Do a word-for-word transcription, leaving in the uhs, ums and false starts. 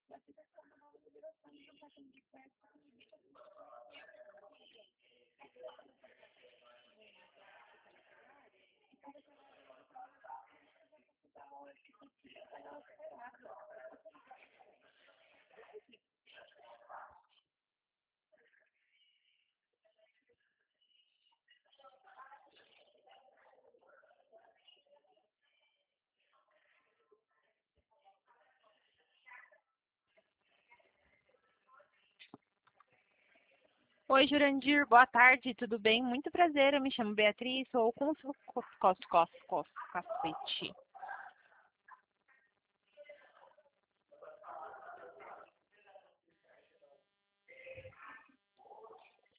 Oi, Jurandir, boa tarde, tudo bem? Muito prazer, eu me chamo Beatriz, sou com cos, cos, cos, cos, cacete.